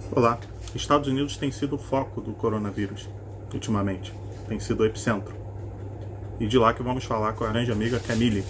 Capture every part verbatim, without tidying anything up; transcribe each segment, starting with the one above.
Olá, Estados Unidos tem sido o foco do coronavírus, ultimamente. Tem sido o epicentro. E de lá que vamos falar com a grande amiga Camille.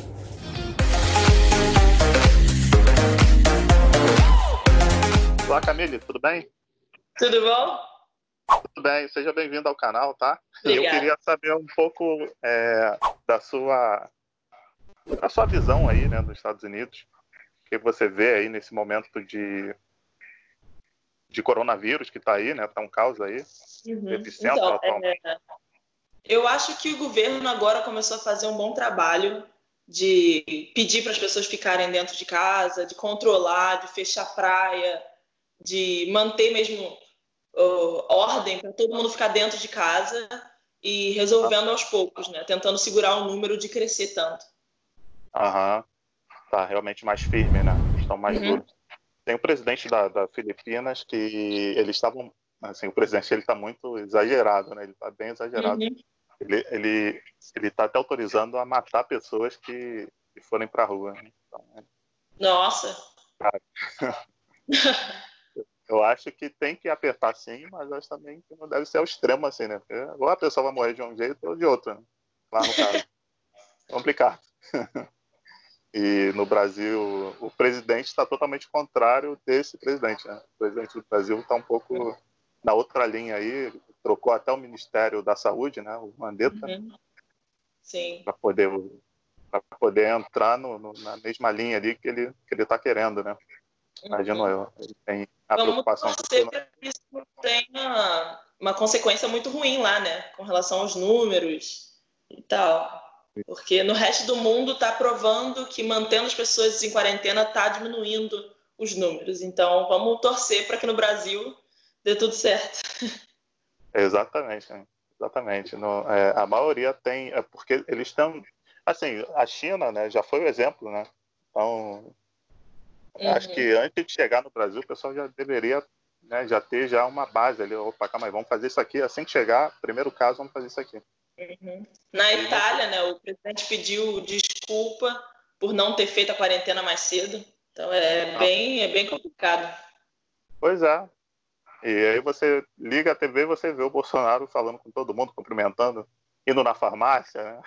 Olá, Camille, tudo bem? Tudo bom? Tudo bem, seja bem-vindo ao canal, tá? E eu Obrigada. queria saber um pouco é, da sua, da sua visão aí, né, dos Estados Unidos. O que você vê aí nesse momento de, de coronavírus que está aí, né? Tá um caos aí, Uhum. epicentro Então, atualmente. é, eu acho que o governo agora começou a fazer um bom trabalho de pedir para as pessoas ficarem dentro de casa, de controlar, de fechar praia, de manter mesmo uh, ordem para todo mundo ficar dentro de casa e resolvendo aos poucos, né? Tentando segurar o número de crescer tanto. Aham, tá realmente mais firme, né? Estão mais Uhum. duros. Tem o presidente da, da Filipinas que eles estavam, assim, o presidente ele está muito exagerado, né? Ele está bem exagerado. Uhum. Ele ele ele está até autorizando a matar pessoas que, que forem para a rua. Né? Então, Nossa. eu acho que tem que apertar sim, mas acho também que não deve ser ao extremo assim, né? Porque ou a pessoa vai morrer de um jeito ou de outro, né? Lá no caso. Complicado. E no Brasil, o presidente está totalmente contrário desse presidente. Né? O presidente do Brasil está um pouco na outra linha aí, trocou até o Ministério da Saúde, né, o Mandetta, Uhum. Sim. para poder, para poder entrar no, no, na mesma linha ali que ele que ele está querendo, né? Imagino Uhum. eu. Ele tem a Vamos preocupação com torcer isso. para que isso não tenha uma consequência muito ruim lá, né? Com relação aos números e tal. Porque no resto do mundo está provando que mantendo as pessoas em quarentena está diminuindo os números. Então vamos torcer para que no Brasil dê tudo certo. Exatamente, né? Exatamente. No, é, a maioria tem, é porque eles estão, assim, a China, né, já foi o exemplo, né? Então acho que Uhum. antes de chegar no Brasil, o pessoal já deveria, né, já ter já uma base ali. Opa, calma aí, vamos fazer isso aqui. Assim que chegar, primeiro caso, vamos fazer isso aqui. Uhum. Na E não... Itália, né, o presidente pediu desculpa por não ter feito a quarentena mais cedo. Então é ah, bem, é bem complicado. pois é. E aí você liga a T V e você vê o Bolsonaro falando com todo mundo, cumprimentando, indo na farmácia, né?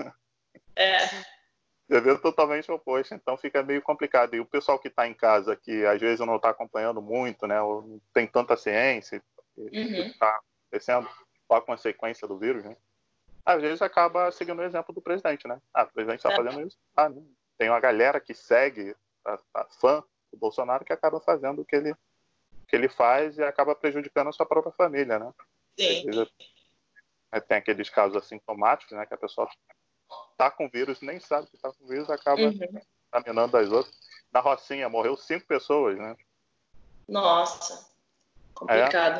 É. Você vê totalmente o oposto, então fica meio complicado. E o pessoal que está em casa, que às vezes não está acompanhando muito, né, ou não tem tanta ciência do que Uhum. está acontecendo, qual a consequência do vírus, né? Às vezes acaba seguindo o exemplo do presidente, né? Ah, o presidente está fazendo isso. Ah, não. Tem uma galera que segue, a, a fã do Bolsonaro, que acaba fazendo o que ele, que ele faz e acaba prejudicando a sua própria família, né? Às Sim. vezes tem aqueles casos assintomáticos, né? Que a pessoa tá com vírus, nem sabe que tá com vírus, acaba Uhum. contaminando as outras. Na Rocinha morreu cinco pessoas, né? Nossa, É. complicado.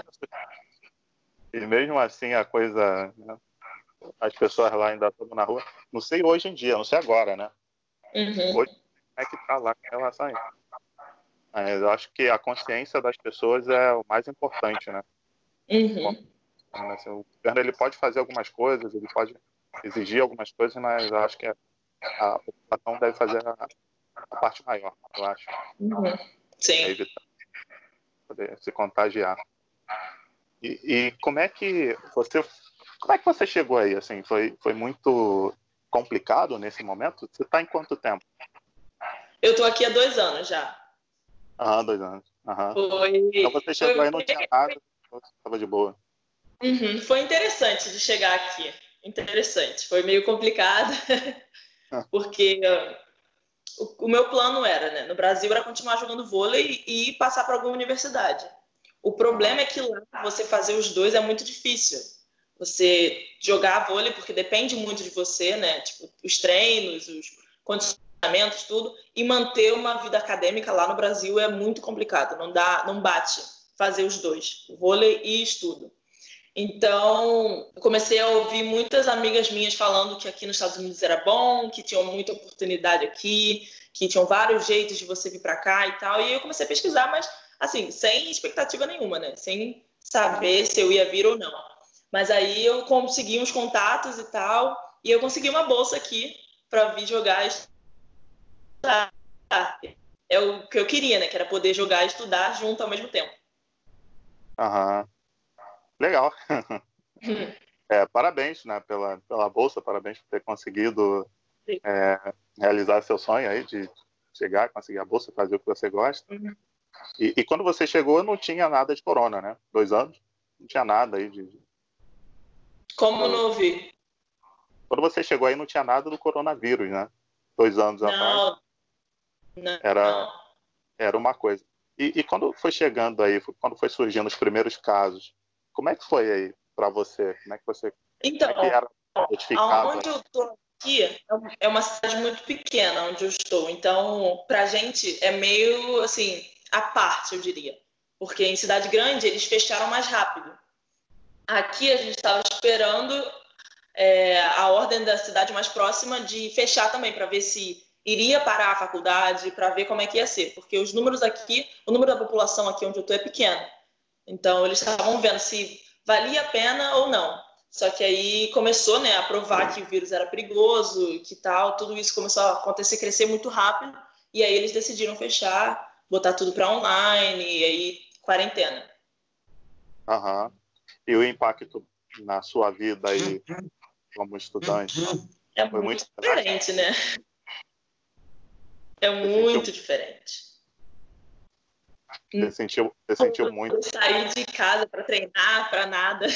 E mesmo assim a coisa, né? As pessoas lá ainda estão na rua. Não sei hoje em dia, não sei agora, né? Uhum. Hoje é que tá lá com relação a isso. Mas eu acho que a consciência das pessoas é o mais importante, né? Uhum. Assim, o governo ele pode fazer algumas coisas, ele pode exigir algumas coisas, mas eu acho que a população deve fazer a, a parte maior, eu acho, Uhum. é Sim. evitar poder se contagiar. E, e como é que você, como é que você chegou aí? Assim, foi, foi muito complicado nesse momento? Você está em quanto tempo? Eu tô aqui há dois anos já. Aham, dois anos. Aham. Então Foi, você chegou foi, aí e não tinha nada, estava de boa. uhum. Foi interessante de chegar aqui. Interessante. Foi meio complicado, porque uh, o, o meu plano era, né, no Brasil, era continuar jogando vôlei e passar para alguma universidade. O problema Aham. é que lá você fazer os dois é muito difícil. Você jogar vôlei, porque depende muito de você, né? Tipo, os treinos, os condicionamentos, tudo, e manter uma vida acadêmica lá no Brasil é muito complicado. Não dá, não bate fazer os dois, vôlei e estudo. Então, eu comecei a ouvir muitas amigas minhas falando que aqui nos Estados Unidos era bom, que tinham muita oportunidade aqui, que tinham vários jeitos de você vir para cá e tal. E eu comecei a pesquisar, mas assim, sem expectativa nenhuma, né? Sem saber se eu ia vir ou não. Mas aí eu consegui uns contatos e tal, e eu consegui uma bolsa aqui para vir jogar e estudar. É o que eu queria, né? Que era poder jogar e estudar junto ao mesmo tempo. Aham. Legal. É, parabéns, né, pela, pela bolsa, parabéns por ter conseguido é, realizar seu sonho aí de chegar, conseguir a bolsa, fazer o que você gosta. Uhum. E, e quando você chegou, não tinha nada de corona, né? Dois anos, não tinha nada aí de... Como não ouvi? Quando você chegou aí, não tinha nada do coronavírus, né? Dois anos atrás, Não, não. era, era uma coisa. E, e quando foi chegando aí, quando foi surgindo os primeiros casos, como é que foi aí para você? Como é que você, como é que Então, era notificado? aonde eu tô aqui é uma cidade muito pequena onde eu estou. Então, pra gente é meio assim, à parte, eu diria. Porque em cidade grande eles fecharam mais rápido. Aqui a gente estava esperando é, a ordem da cidade mais próxima de fechar também, para ver se iria parar a faculdade, para ver como é que ia ser. Porque os números aqui, o número da população aqui onde eu estou é pequeno. Então, eles estavam vendo se valia a pena ou não. Só que aí começou, né, a provar que o vírus era perigoso, que tal, tudo isso começou a acontecer, crescer muito rápido, e aí eles decidiram fechar, botar tudo para online, e aí quarentena. Aham. E o impacto na sua vida aí como estudante É foi muito muito drástico? diferente, né? É Você sentiu, muito diferente. você sentiu, você sentiu muito? Eu saí de casa para treinar, para nada.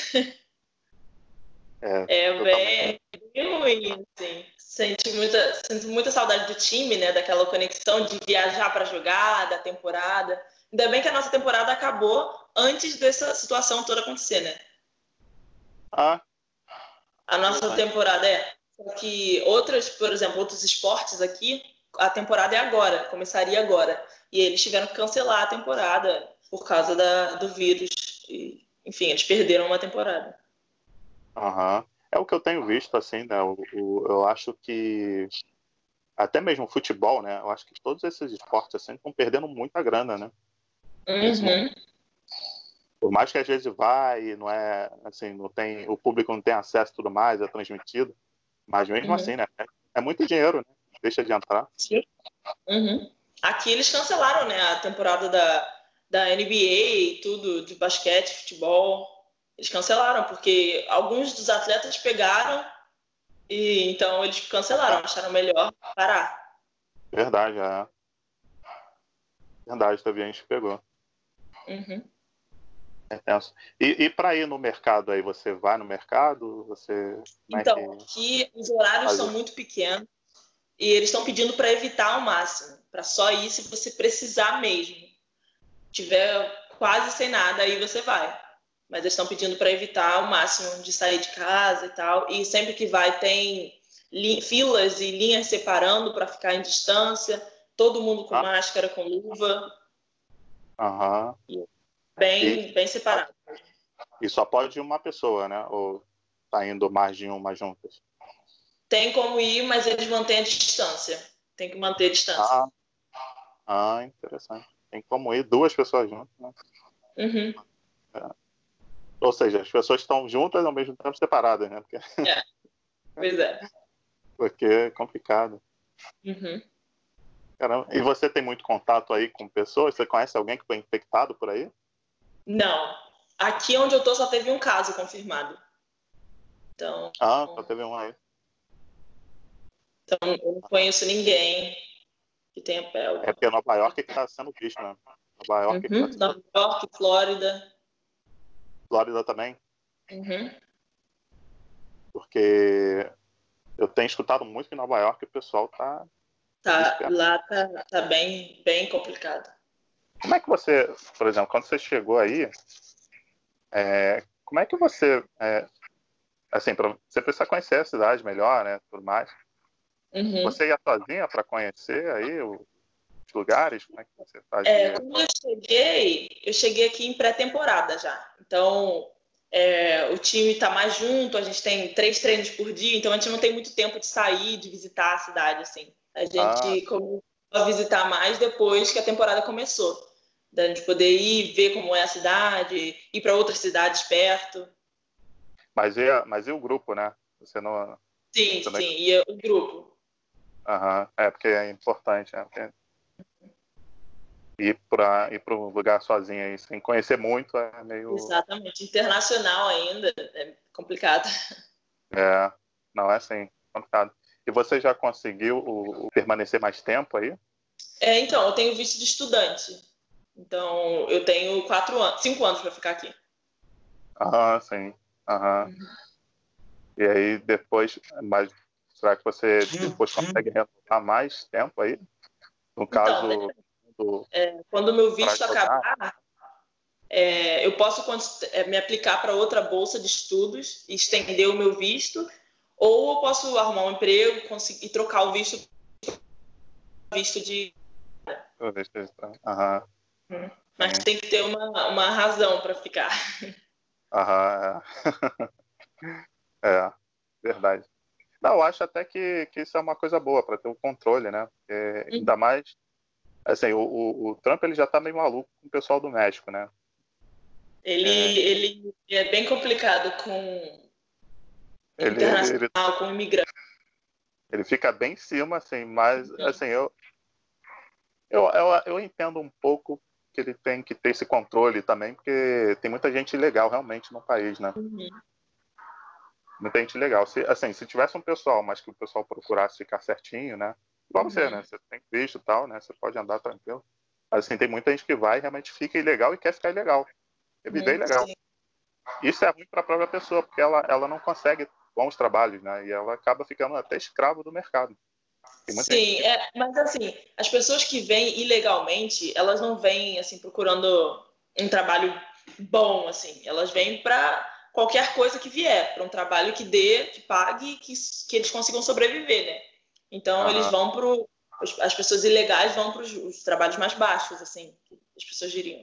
É, É eu também. bem, bem ruim, assim. Sente muita, sinto muita saudade do time, né? Daquela conexão de viajar para jogar, da temporada. Ainda bem que a nossa temporada acabou antes dessa situação toda acontecer, né? Ah, A nossa interessante. temporada é. Só que outras, por exemplo, outros esportes aqui, a temporada é agora, começaria agora. E eles tiveram que cancelar a temporada por causa da, do vírus. E, enfim, eles perderam uma temporada. Aham. É o que eu tenho visto, assim, né? O, o- eu acho que até mesmo o futebol, né? Eu acho que todos esses esportes assim estão perdendo muita grana, né? Nesse momento. Uhum, Por mais que às vezes vai e não é assim, não tem, o público não tem acesso e tudo mais, é transmitido, mas mesmo uhum. assim, né? É, é muito dinheiro, né? Deixa de entrar. Sim. Uhum. Aqui eles cancelaram, né, a temporada da, da N B A e tudo, de basquete, futebol. Eles cancelaram, porque alguns dos atletas pegaram e então eles cancelaram, acharam melhor parar. Verdade, é. Verdade, também a gente pegou. Uhum. É tenso. E, e para ir no mercado aí, você vai no mercado? Você, como é que Então, aqui os horários faz são isso? muito pequenos e eles estão pedindo para evitar ao máximo, para só ir se você precisar mesmo. Tiver quase sem nada, aí você vai. Mas eles estão pedindo para evitar ao máximo de sair de casa e tal. E sempre que vai, tem filas e linhas separando para ficar em distância. Todo mundo com Ah, máscara, com luva, aham. E, bem, bem separado. e só pode uma pessoa, né? Ou tá indo mais de uma juntas? Tem como ir, mas eles mantêm a distância. Tem que manter a distância. Ah, ah, interessante. Tem como ir duas pessoas juntas, né? Uhum. É. Ou seja, as pessoas estão juntas ao mesmo tempo separadas, né? Porque, É, pois é. porque é complicado. Uhum. Caramba. E você tem muito contato aí com pessoas? Você conhece alguém que foi infectado por aí? Não. Aqui onde eu tô só teve um caso confirmado. Então, Ah, só teve um aí. então eu não conheço ninguém que tenha pé É alguma porque coisa. Nova York que está sendo visto, né? Nova York que está Uhum. sendo... Nova York, Flórida. Flórida também, Uhum. porque eu tenho escutado muito que em Nova York o pessoal tá Tá, desesperado. lá tá, tá bem, bem complicado. Como é que você, por exemplo, quando você chegou aí, é, como é que você, é, assim, pra, você precisa conhecer a cidade melhor, né, tudo mais. Uhum. Você ia sozinha para conhecer aí os lugares? Como é que você É, fazia? quando eu cheguei, eu cheguei aqui em pré-temporada já. Então, é, o time tá mais junto, a gente tem três treinos por dia, então a gente não tem muito tempo de sair, de visitar a cidade, assim. A Ah, gente começou a visitar mais depois que a temporada começou. Da gente poder ir ver como é a cidade, ir para outras cidades perto. mas e, mas e o grupo, né? Você não, Sim, você não... sim, e o grupo. Aham, é porque é importante, né? Porque ir para ir para um lugar sozinho aí, sem conhecer muito, é meio... Exatamente. Internacional ainda, é complicado. É, não, é assim, complicado. E você já conseguiu o, o permanecer mais tempo aí? É, então, eu tenho visto de estudante. Então, eu tenho quatro anos, cinco anos para ficar aqui. Aham, sim. Aham. Uhum. E aí depois, mas será que você depois consegue renovar mais tempo aí? No Então, caso do é, quando o meu visto para jogar? acabar, é, eu posso é, me aplicar para outra bolsa de estudos e estender o meu visto, ou eu posso arrumar um emprego conseguir, e trocar o visto visto de... Aham. Uhum. Mas tem que ter uma, uma razão para ficar. Aham, é. É, verdade. Não, eu acho até que, que isso é uma coisa boa para ter o controle, né? Porque, ainda mais, assim, o, o, o Trump ele já tá meio maluco com o pessoal do México, né? Ele é, ele é bem complicado com ele, internacional, ele, com imigrante. ele fica bem em cima, assim, mas, assim, eu, eu, eu, eu entendo um pouco que ele tem que ter esse controle também, porque tem muita gente ilegal realmente no país, né? Uhum. Muita gente legal. Se, assim, se tivesse um pessoal, mas que o pessoal procurasse ficar certinho, né? Igual Uhum. você, né? Você tem visto e tal, né? Você pode andar tranquilo. Mas, assim, tem muita gente que vai e realmente fica ilegal e quer ficar ilegal. Quer viver Uhum. ilegal. Sim. Isso é ruim para a própria pessoa, porque ela, ela não consegue bons trabalhos, né? E ela acaba ficando até escravo do mercado. Tem muita Sim, gente... é, mas assim, as pessoas que vêm ilegalmente, elas não vêm assim procurando um trabalho bom, assim. Elas vêm para qualquer coisa que vier, para um trabalho que dê, que pague, que, que eles consigam sobreviver, né? Então Aham. eles vão pro as pessoas ilegais vão para os trabalhos mais baixos, assim, que as pessoas diriam.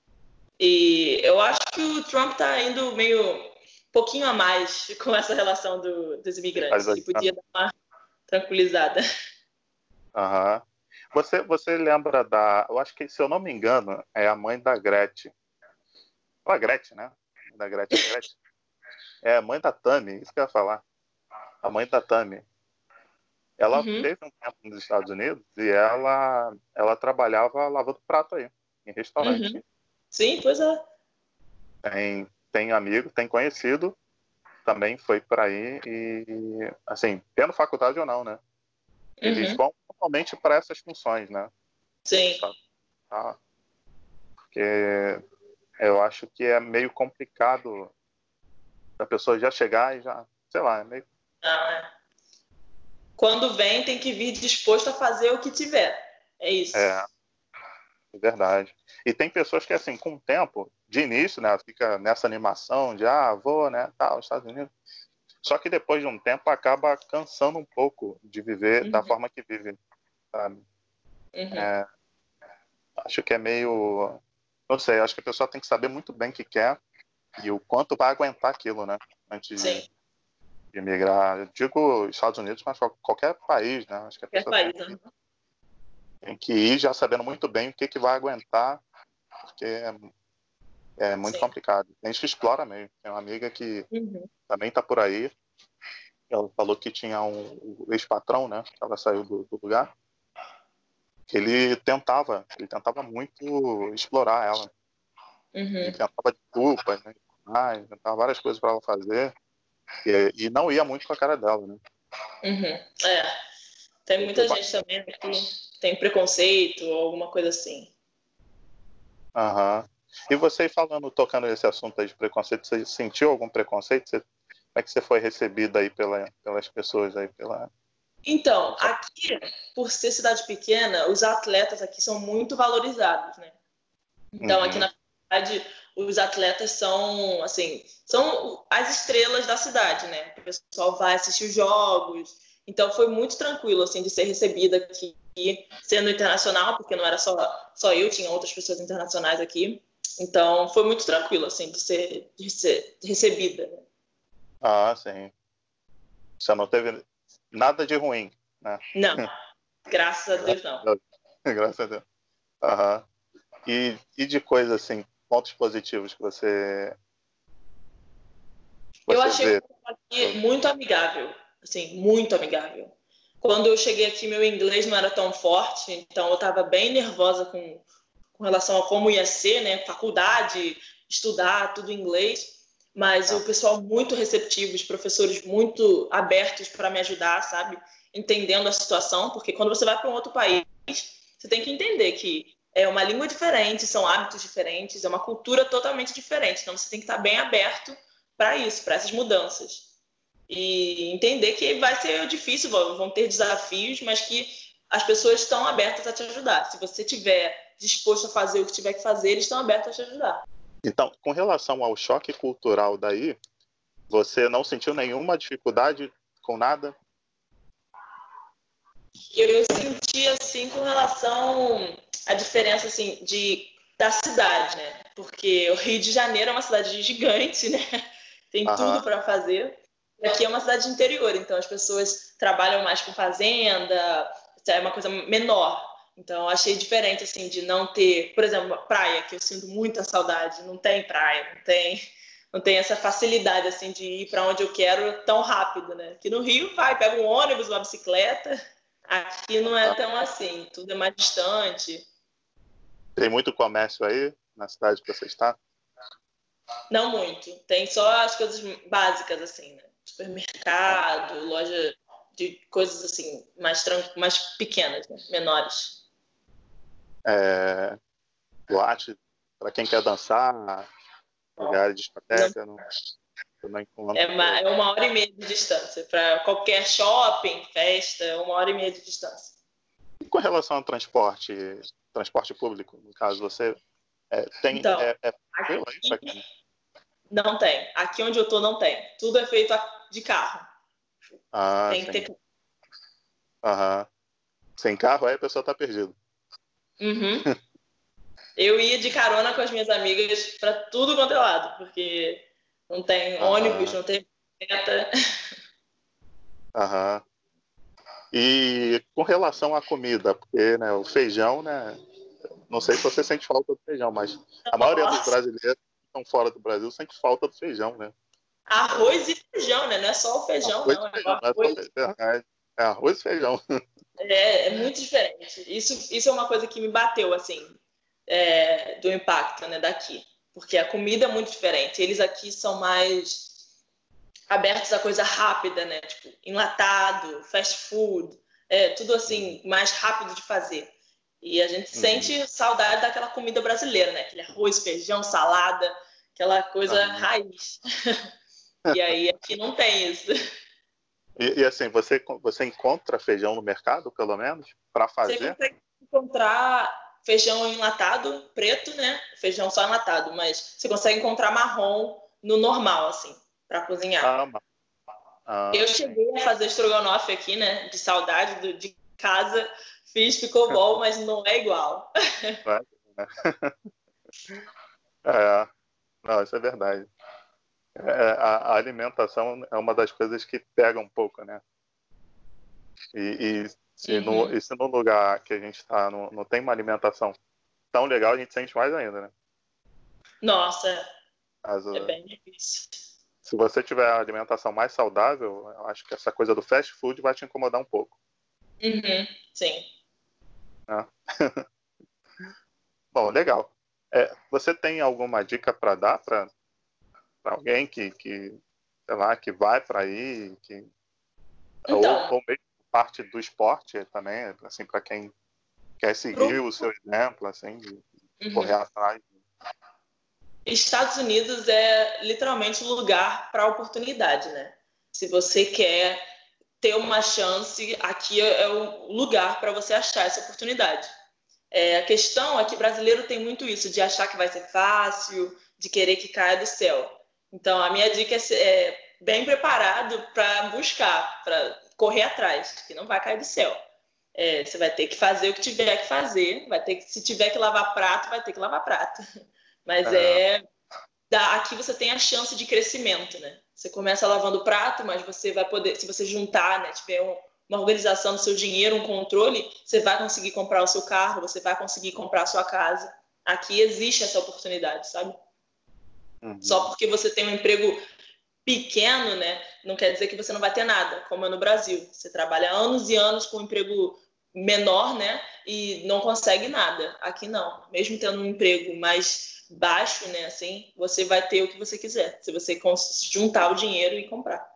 E eu acho que o Trump está indo meio um pouquinho a mais com essa relação do, dos imigrantes. Ele podia dar uma tranquilizada. Aham. Você, você lembra da... Eu acho que, se eu não me engano, é a mãe da Gretchen. Fala Gretchen, né? Da Gretchen, Gretchen. É a mãe da Tammy, isso que eu ia falar. A mãe da Tammy. Ela Uhum. teve um tempo nos Estados Unidos e ela, ela trabalhava lavando prato aí, em restaurante. Uhum. Sim, pois é. Tem, tem amigo, tem conhecido, também foi por aí e, assim, tendo faculdade ou não, né? Eles Uhum. vão normalmente para essas funções, né? Sim. Tá? Porque eu acho que é meio complicado a pessoa já chegar e já, sei lá, é meio... Não, é. Quando vem, tem que vir disposto a fazer o que tiver. É isso. É, é verdade. E tem pessoas que, assim, com o tempo, de início, né, fica nessa animação de, ah, vou, né, tal, Estados Unidos. Só que depois de um tempo acaba cansando um pouco de viver Uhum. da forma que vive, sabe? Uhum. É, acho que é meio... Não sei, acho que a pessoa tem que saber muito bem o que quer e o quanto vai aguentar aquilo, né? Antes Sim. de, de migrar. Eu digo Estados Unidos, mas qualquer país, né? Acho que a Qualquer pessoa país. tem que, Uhum. tem que ir já sabendo muito bem o que, que vai aguentar, porque é, é muito Sim. complicado. Tem gente que explora mesmo. Tem uma amiga que Uhum. também tá por aí. Ela falou que tinha um, um ex-patrão, né? Que ela saiu do, do lugar. Que ele tentava, ele tentava muito explorar ela. Uhum. Ele tentava desculpas, né? Ah, tentava várias coisas para ela fazer. E, e não ia muito com a cara dela, né? Uhum. É. Tem muita gente também que tem preconceito ou alguma coisa assim. Aham. E você falando, tocando nesse assunto aí de preconceito, você sentiu algum preconceito? Você, como é que você foi recebida aí pela, pelas pessoas aí? Pela... Então, aqui, por ser cidade pequena, os atletas aqui são muito valorizados, né? Então, aqui Uhum. na cidade, os atletas são, assim, são as estrelas da cidade, né? O pessoal vai assistir os jogos. Então, foi muito tranquilo, assim, de ser recebida aqui, sendo internacional, porque não era só, só eu, tinha outras pessoas internacionais aqui. Então, foi muito tranquilo, assim, de ser, de ser recebida. Ah, sim. Você não teve nada de ruim, né? Não, graças a Deus, não. Graças a Deus. Aham. E, e de coisa assim, pontos positivos que você, Eu você achei o vê? povo aqui muito amigável, assim, muito amigável. Quando eu cheguei aqui, meu inglês não era tão forte, então eu estava bem nervosa com, com relação a como ia ser, né? Faculdade, estudar, tudo em inglês. Mas o pessoal muito receptivo, os professores muito abertos para me ajudar, sabe? Entendendo a situação, porque quando você vai para um outro país, você tem que entender que é uma língua diferente, são hábitos diferentes, é uma cultura totalmente diferente. Então, você tem que estar bem aberto para isso, para essas mudanças. E entender que vai ser difícil, vão ter desafios, mas que as pessoas estão abertas a te ajudar. Se você estiver disposto a fazer o que tiver que fazer, eles estão abertos a te ajudar. Então, com relação ao choque cultural daí, você não sentiu nenhuma dificuldade com nada? Eu senti, assim, com relação à diferença, assim, de, da cidade, né? Porque o Rio de Janeiro é uma cidade gigante, né? Tem Aham. tudo para fazer. E aqui é uma cidade de interior, então as pessoas trabalham mais com fazenda, é uma coisa menor. Então, eu achei diferente, assim, de não ter, por exemplo, uma praia, que eu sinto muita saudade. Não tem praia, não tem, não tem essa facilidade, assim, de ir para onde eu quero tão rápido, né? Aqui no Rio, vai, pega um ônibus, uma bicicleta. Aqui não é tão assim, tudo é mais distante. Tem muito comércio aí na cidade que você está? Não muito. Tem só as coisas básicas, assim, né? Supermercado, loja de coisas, assim, mais, tran- mais pequenas, né? Menores. É, boate, para quem quer dançar, lugar de discoteca, não, não encontro. É uma, é uma hora e meia de distância. Para qualquer shopping, festa, é uma hora e meia de distância. E com relação ao transporte, transporte público, no caso, você é, tem... Então, é, é tranquilo aí pra aqui quem? não tem. Aqui onde eu tô não tem. Tudo é feito de carro. Ah, Tem que sim. ter... Aham. Sem carro, aí a pessoa tá perdida. Uhum. Eu ia de carona com as minhas amigas para tudo quanto é lado, porque não tem ônibus, Aham. não tem meta. Aham. E com relação à comida, porque né, o feijão, né? Não sei se você sente falta do feijão, mas a maioria dos Nossa, brasileiros que estão fora do Brasil sente falta do feijão, né? arroz e feijão, né? Não é só o feijão, Arroz não. e É o feijão, não é só arroz. feijão, é, é arroz e feijão. É, é muito diferente. Isso, isso é uma coisa que me bateu, assim, é, do impacto, né, daqui. Porque a comida é muito diferente. Eles aqui são mais abertos a coisa rápida, né? Tipo, enlatado, fast food, é, tudo assim, mais rápido de fazer. E a gente sente Uhum. saudade daquela comida brasileira, né? Aquele arroz, feijão, salada, aquela coisa Aham. raiz. E aí aqui não tem isso. E, e assim, você, você encontra feijão no mercado, pelo menos, para Você fazer? consegue encontrar feijão enlatado, preto, né? Feijão só enlatado, mas você consegue encontrar marrom no normal, assim, para cozinhar. Ah, ma- ah, Eu sim. cheguei a fazer estrogonofe aqui, né? De saudade do, de casa. Fiz, ficou bom, mas não é igual. Vai, né? É, não, isso é verdade. É, a, a alimentação é uma das coisas que pega um pouco, né? E, e, se, no, Uhum. e se no lugar que a gente está não, não tem uma alimentação tão legal, a gente sente mais ainda, né? Nossa, Mas, é uh, bem difícil. se você tiver a alimentação mais saudável, eu acho que essa coisa do fast food vai te incomodar um pouco. Uhum. Sim. Né? Bom, legal. É, você tem alguma dica para dar para alguém que, que, sei lá, que vai para aí, que, ou, Então, ou mesmo parte do esporte também, assim, para quem quer seguir pro... o seu exemplo, assim, de correr Uhum. atrás? Estados Unidos é literalmente um lugar para oportunidade, né? Se você quer ter uma chance, aqui é o lugar para você achar essa oportunidade. É, a questão é que brasileiro tem muito isso, de achar que vai ser fácil, de querer que caia do céu. Então, a minha dica é ser é, bem preparado para buscar, para correr atrás, que não vai cair do céu. É, você vai ter que fazer o que tiver que fazer, vai ter que, se tiver que lavar prato, vai ter que lavar prato. Mas É, é aqui você tem a chance de crescimento, né? Você começa lavando prato, mas você vai poder, se você juntar, né, tiver um, uma organização do seu dinheiro, um controle, você vai conseguir comprar o seu carro, você vai conseguir comprar a sua casa. Aqui existe essa oportunidade, sabe? Só uhum. porque você tem um emprego pequeno, né, não quer dizer que você não vai ter nada, como é no Brasil. Você trabalha anos e anos com um emprego menor, né? E não consegue nada. Aqui não. Mesmo tendo um emprego mais baixo, né? Assim, você vai ter o que você quiser. Se você juntar o dinheiro e comprar.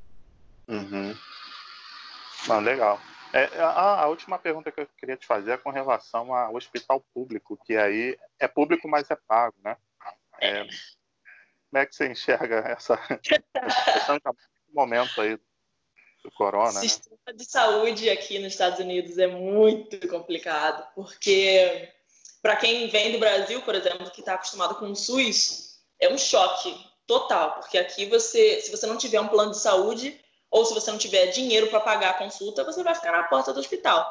Uhum. Não, legal. É, a, a última pergunta que eu queria te fazer é com relação ao hospital público, que aí é público, mas é pago, né? É, como é que você enxerga essa, essa questão de momento aí do O corona, né? sistema de saúde aqui nos Estados Unidos é muito complicado, porque para quem vem do Brasil, por exemplo, que está acostumado com o SUS, é um choque total, porque aqui você, se você não tiver um plano de saúde ou se você não tiver dinheiro para pagar a consulta, você vai ficar na porta do hospital.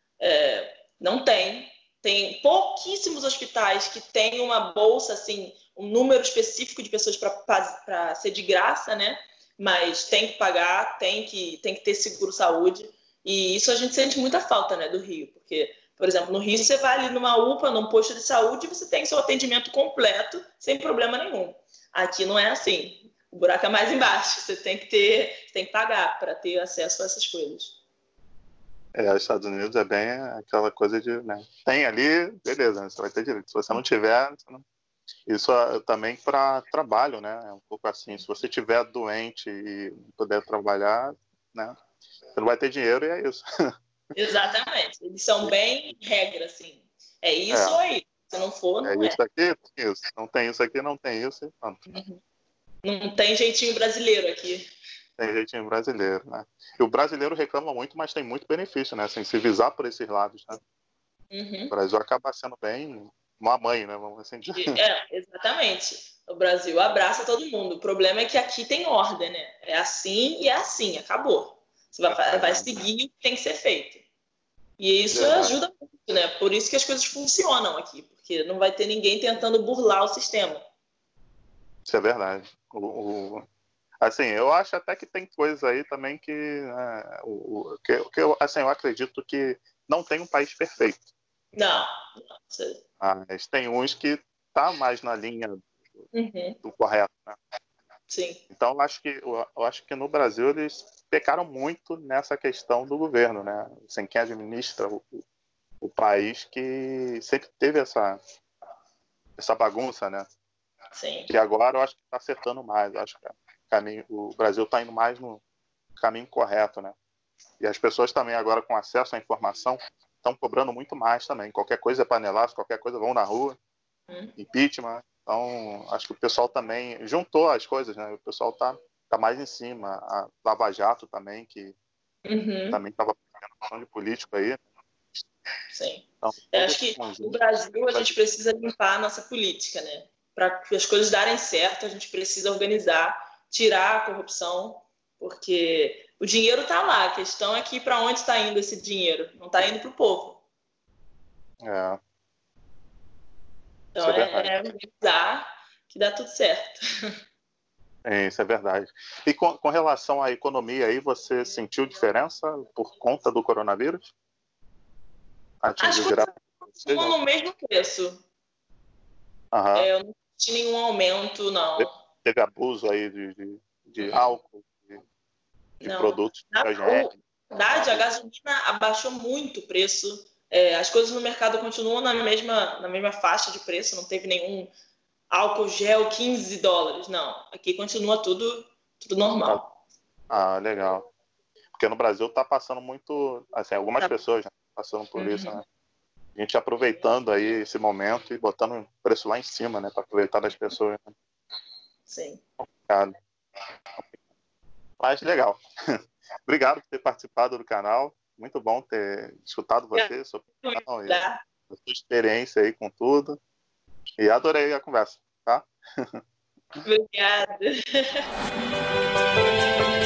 É, não tem. Tem pouquíssimos hospitais que têm uma bolsa, assim, um número específico de pessoas para ser de graça, né? Mas tem que pagar, tem que, tem que ter seguro-saúde. E isso a gente sente muita falta, né, do Rio. Porque, por exemplo, no Rio você vai ali numa U P A, num posto de saúde, e você tem seu atendimento completo, sem problema nenhum. Aqui não é assim. O buraco é mais embaixo. Você tem que ter, tem que pagar para ter acesso a essas coisas. É, os Estados Unidos é bem aquela coisa de, né? Tem ali, beleza, né? Você vai ter direito. Se você não tiver, você não... Isso é também para trabalho, né? É um pouco assim. Se você tiver doente e não puder trabalhar, né? Você não vai ter dinheiro e é isso. Exatamente. Eles são bem regra, assim. É isso É, ou é isso. Se não for, é não é. isso aqui, tem isso. Não tem isso aqui, não tem isso. Pronto. Uhum. Não tem jeitinho brasileiro aqui. Tem jeitinho brasileiro, né? E o brasileiro reclama muito, mas tem muito benefício, né? Assim, se visar por esses lados, né? Uhum. O Brasil acaba sendo bem uma mãe, né? Vamos assim dizer. É, exatamente. O Brasil abraça todo mundo. O problema é que aqui tem ordem, né? É assim e é assim, acabou. Você vai, vai seguir o que tem que ser feito. E isso Verdade. ajuda muito, né? Por isso que as coisas funcionam aqui, porque não vai ter ninguém tentando burlar o sistema. Isso é verdade. O, o... Assim, eu acho até que tem coisas aí também que, né, o, o, que, que eu, assim, eu acredito que não tem um país perfeito. Não. Você... Mas tem uns que tá mais na linha do, uhum. do correto, né? Sim. Então, eu acho, que, eu, eu acho que no Brasil eles pecaram muito nessa questão do governo, né? Assim, quem administra o, o país que sempre teve essa, essa bagunça, né? Sim. Que agora eu acho que está acertando mais. Eu acho que caminho, o Brasil está indo mais no caminho correto, né? E as pessoas também agora com acesso à informação estão cobrando muito mais também. Qualquer coisa é panelaço, qualquer coisa vão na rua, hum. impeachment. Então, acho que o pessoal também juntou as coisas, né? O pessoal tá, tá mais em cima. A Lava Jato também, que uhum. também estava fazendo questão de político aí. Sim. Então, eu acho que no Brasil a gente precisa limpar a nossa política, né? Para que as coisas darem certo, a gente precisa organizar, tirar a corrupção, porque o dinheiro está lá. A questão é que para onde está indo esse dinheiro? Não está indo para o povo. É. Então é, é organizar que dá tudo certo. É, isso é verdade. E com, com relação à economia aí, você sentiu diferença por conta do coronavírus? As coisas continuam no mesmo preço. Uhum. É, eu não senti nenhum aumento, não. Teve abuso aí de, de, de álcool, de, de produtos. Na verdade, a gasolina abaixou muito o preço. É, as coisas no mercado continuam na mesma, na mesma faixa de preço, não teve nenhum álcool gel quinze dólares, não. Aqui continua tudo, tudo normal. Ah, legal. Porque no Brasil tá passando muito, assim, algumas tá. pessoas, né, passando por uhum. isso, né? A gente aproveitando aí esse momento e botando o preço lá em cima, né? Para aproveitar das pessoas. Né? Sim. Complicado. Mas legal. Obrigado por ter participado do canal. Muito bom ter escutado você, sua opinião e a sua experiência aí com tudo. E adorei a conversa, tá? Obrigada.